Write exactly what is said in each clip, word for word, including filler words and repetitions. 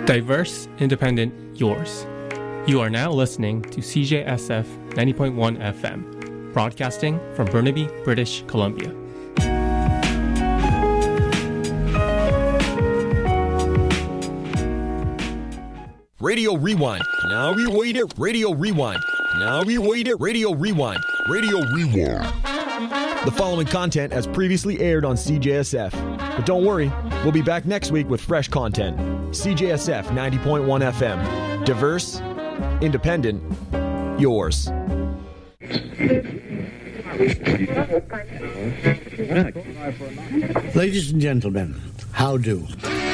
Diverse, independent, yours. You are now listening to C J S F ninety point one F M, broadcasting from Burnaby, British Columbia. Radio Rewind. Now we wait it. Radio Rewind. Now we wait it. Radio Rewind. Radio Rewind. The following content has previously aired on C J S F. But don't worry, we'll be back next week with fresh content. C J S F ninety point one F M. Diverse, independent, yours. Ladies and gentlemen, how do?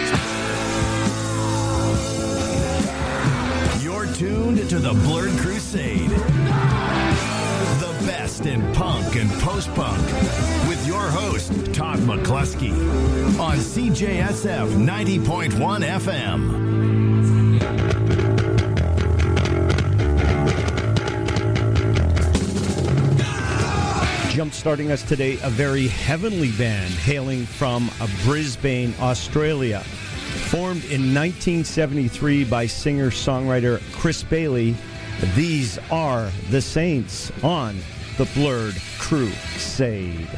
You're tuned to the Blurred Crusade. The best in punk and post-punk with your host, Todd McCluskey, on C J S F ninety point one F M. Jump-starting us today, a very heavenly band hailing from Brisbane, Australia. Formed in nineteen seventy-three by singer-songwriter Chris Bailey, these are the Saints on the Blurred Crusade.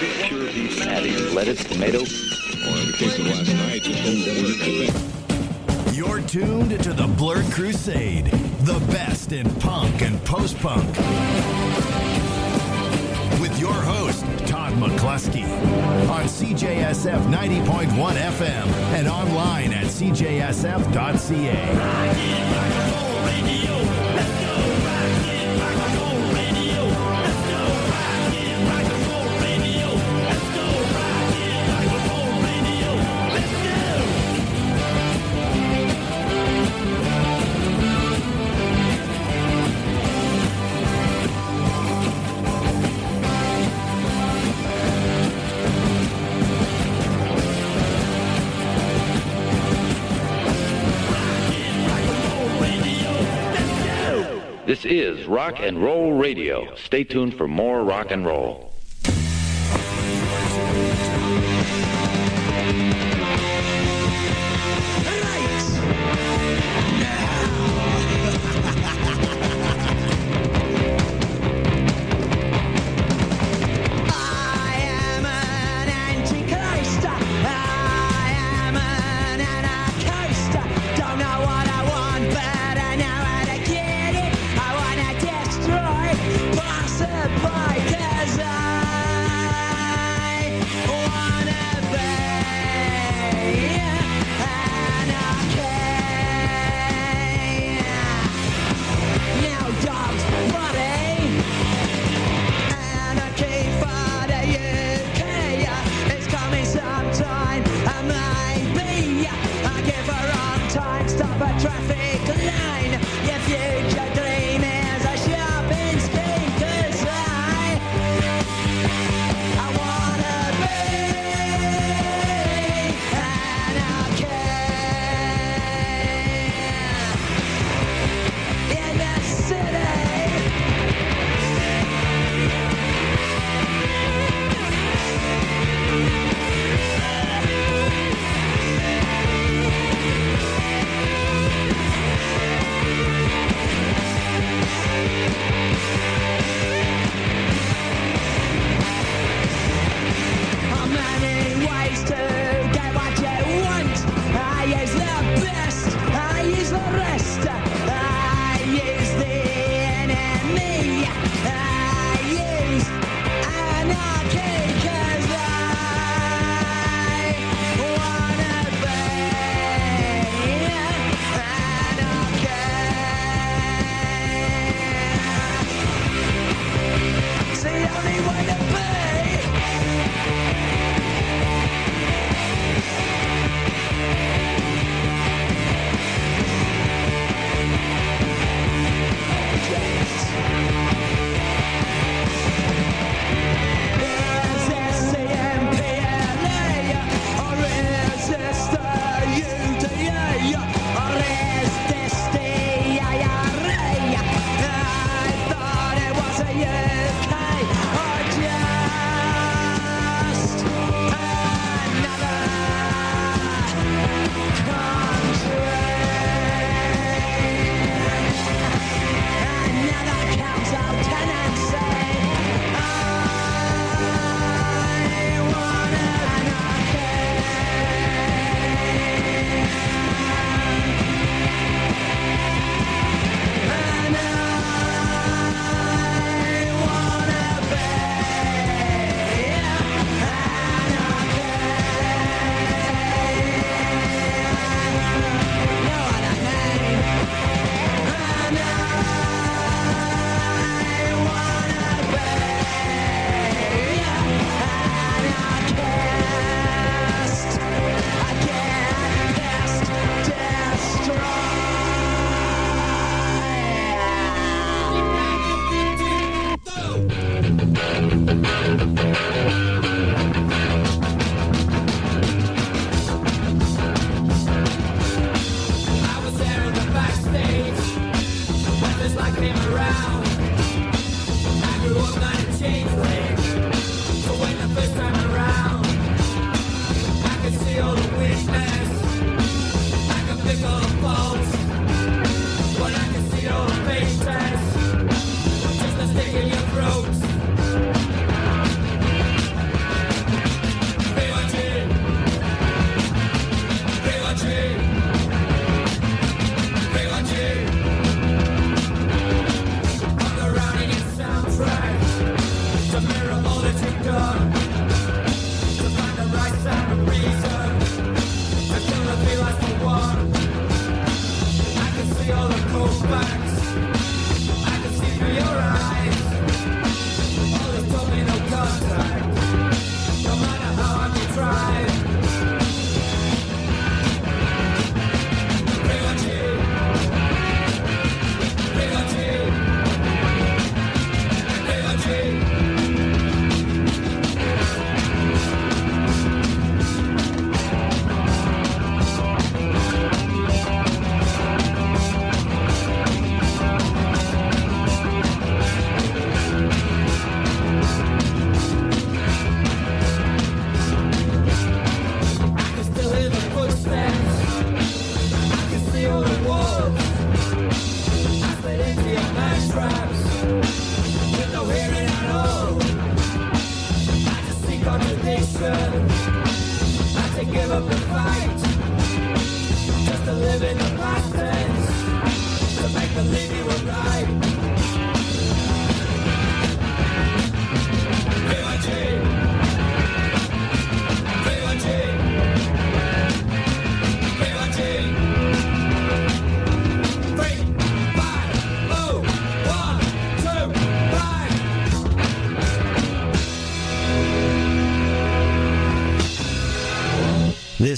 lettuce, tomato. Or in the case of last night, just tuned to the Blurred Crusade, the best in punk and post-punk. With your host, Todd McCluskey, on C J S F ninety point one F M and online at c j s f dot c a. This is Rock and Roll Radio. Stay tuned for more rock and roll.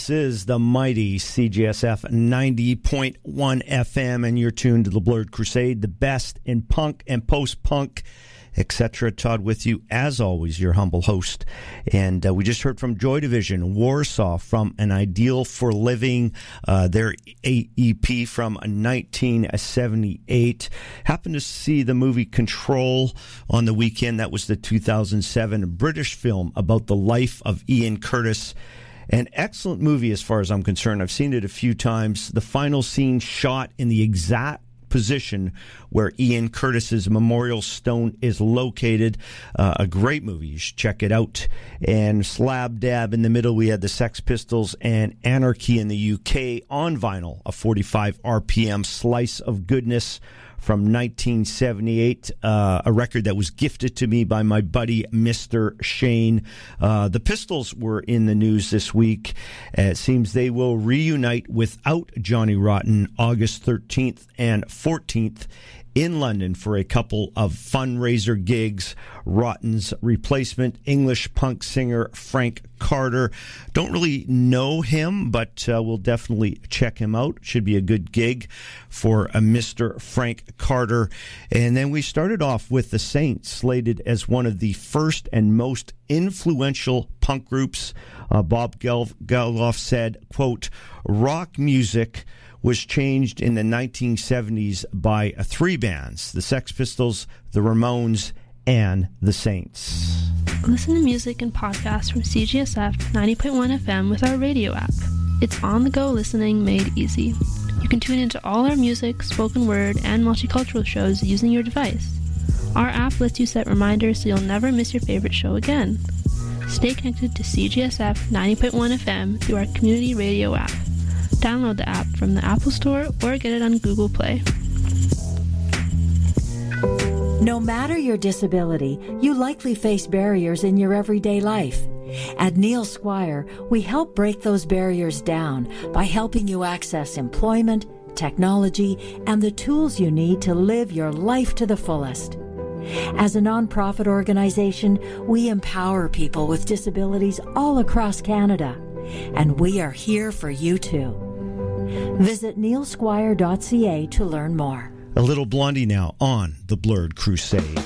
This is the mighty C J S F ninety point one F M, and you're tuned to the Blurred Crusade, the best in punk and post-punk, et cetera. Todd with you, as always, your humble host. And uh, we just heard from Joy Division, Warsaw, from An Ideal for Living, uh, their E P from nineteen seventy-eight. Happened to see the movie Control on the weekend. That was the two thousand seven British film about the life of Ian Curtis. An excellent movie as far as I'm concerned. I've seen it a few times. The final scene shot in the exact position where Ian Curtis's memorial stone is located. Uh, a great movie. You should check it out. And slab dab in the middle, we had the Sex Pistols and Anarchy in the U K on vinyl, a forty-five R P M slice of goodness from nineteen seventy-eight, uh, a record that was gifted to me by my buddy Mister Shane. Uh, the Pistols were in the news this week. Uh, it seems they will reunite without Johnny Rotten August thirteenth and fourteenth in London for a couple of fundraiser gigs. Rotten's replacement, English punk singer Frank Carter. Don't really know him, but uh, we'll definitely check him out. Should be a good gig for a Mister Frank Carter. And then we started off with the Saints, slated as one of the first and most influential punk groups. Uh, Bob Geldof, Geldof said, quote, rock music was changed in the nineteen seventies by uh, three bands, the Sex Pistols, the Ramones, and the Saints. Listen to music and podcasts from C G S F ninety point one F M with our radio app. It's on-the-go listening made easy. You can tune into all our music, spoken word, and multicultural shows using your device. Our app lets you set reminders so you'll never miss your favorite show again. Stay connected to C G S F ninety point one F M through our community radio app. Download the app from the Apple Store or get it on Google Play. No matter your disability, you likely face barriers in your everyday life. At Neil Squire, we help break those barriers down by helping you access employment, technology, and the tools you need to live your life to the fullest. As a nonprofit organization, we empower people with disabilities all across Canada, and we are here for you too. Visit neil squire dot c a to learn more. A little Blondie now on the Blurred Crusade.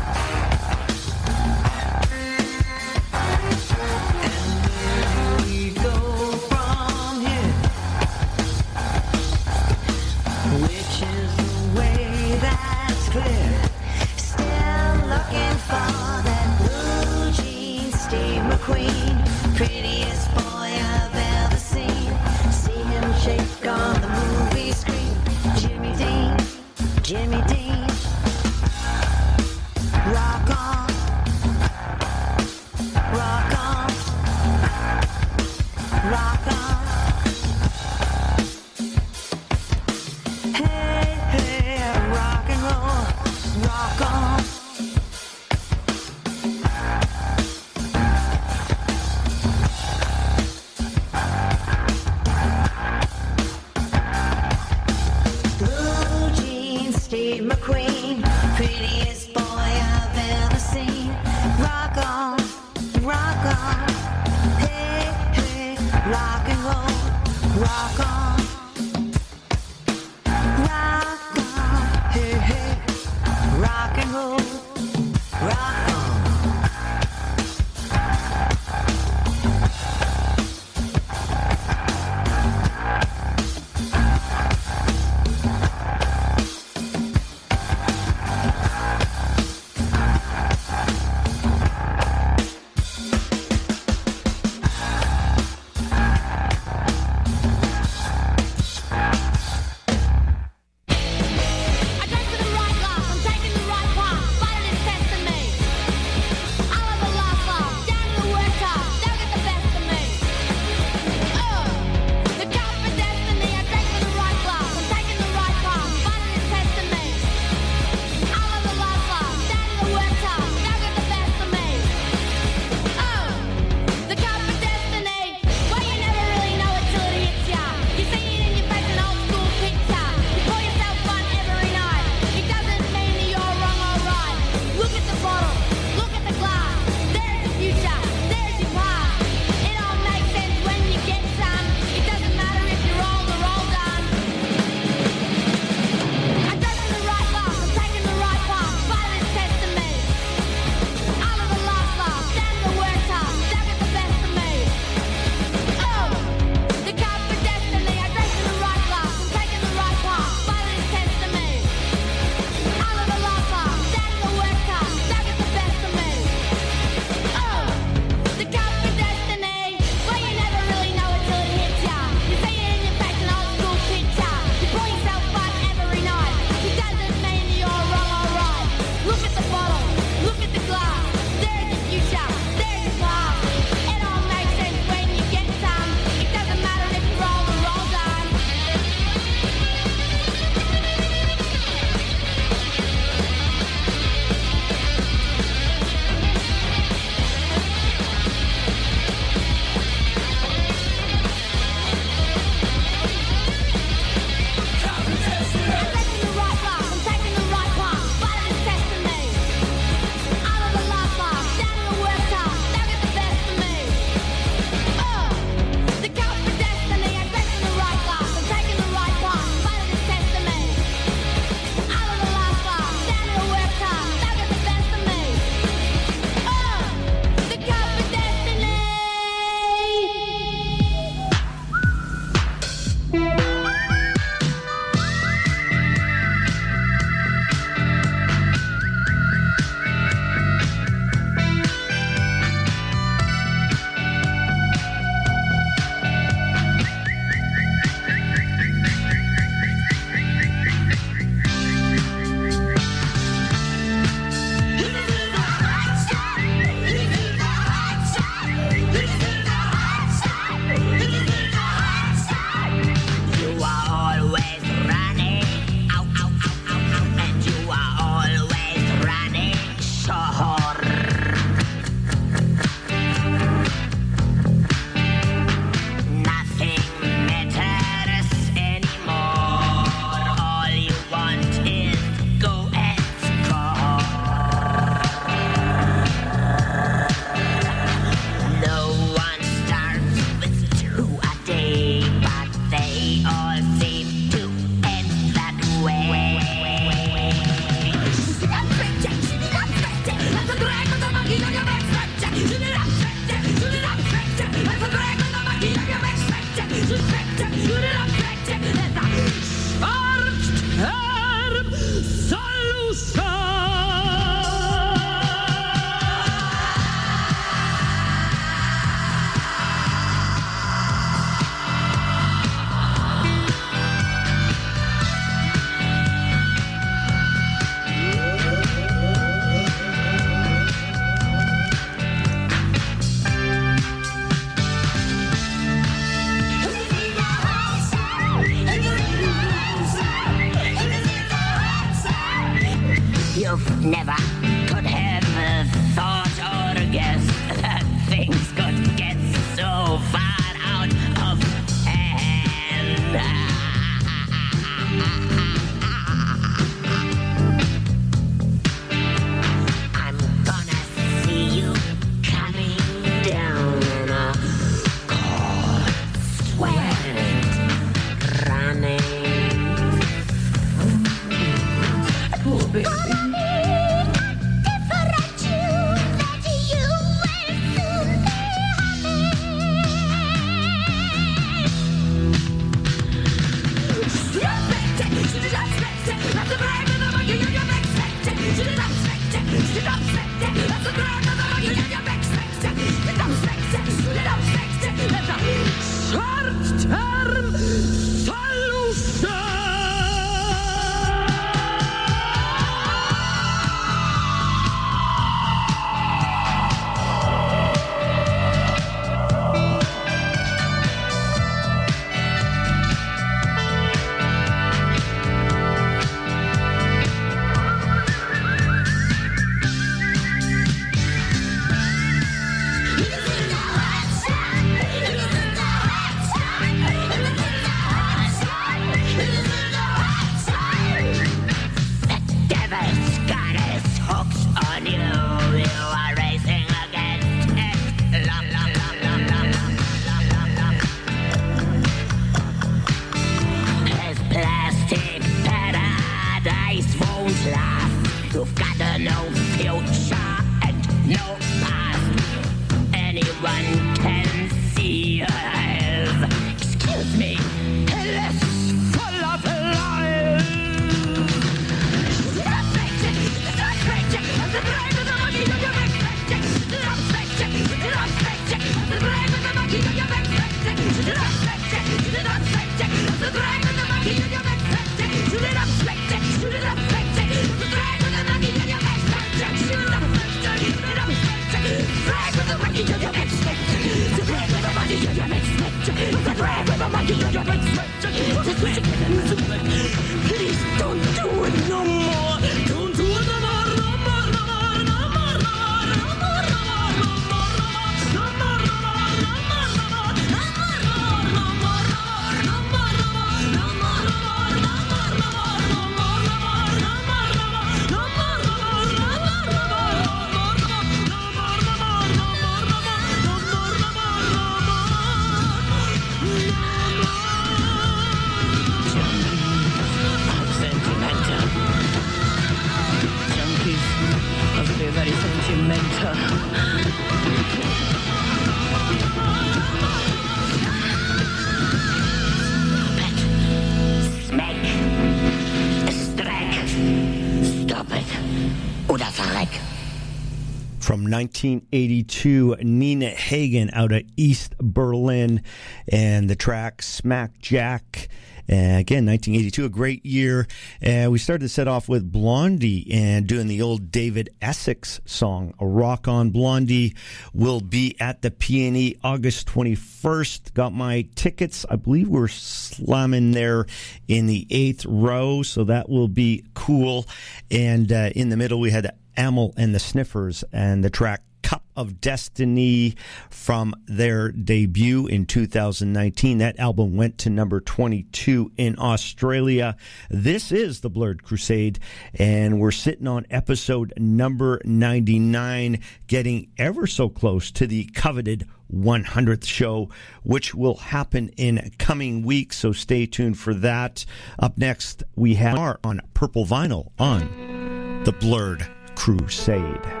From nineteen eighty-two, Nina Hagen out of East Berlin, and the track Smack Jack. Uh, again, nineteen eighty-two, a great year. Uh, we started to set off with Blondie and doing the old David Essex song, Rock On. Blondie will be at the P and E August twenty-first. Got my tickets. I believe we're slamming there in the eighth row, so that will be cool. And uh, in the middle, we had Amyl and the Sniffers and the track Cup of Destiny from their debut in two thousand nineteen. That album went to number twenty-two in Australia. This is the Blurred Crusade, and we're sitting on episode number ninety-nine, getting ever so close to the coveted one hundredth show, which will happen in coming weeks, so stay tuned for that. Up next, we have our on Purple Vinyl on the Blurred Crusade.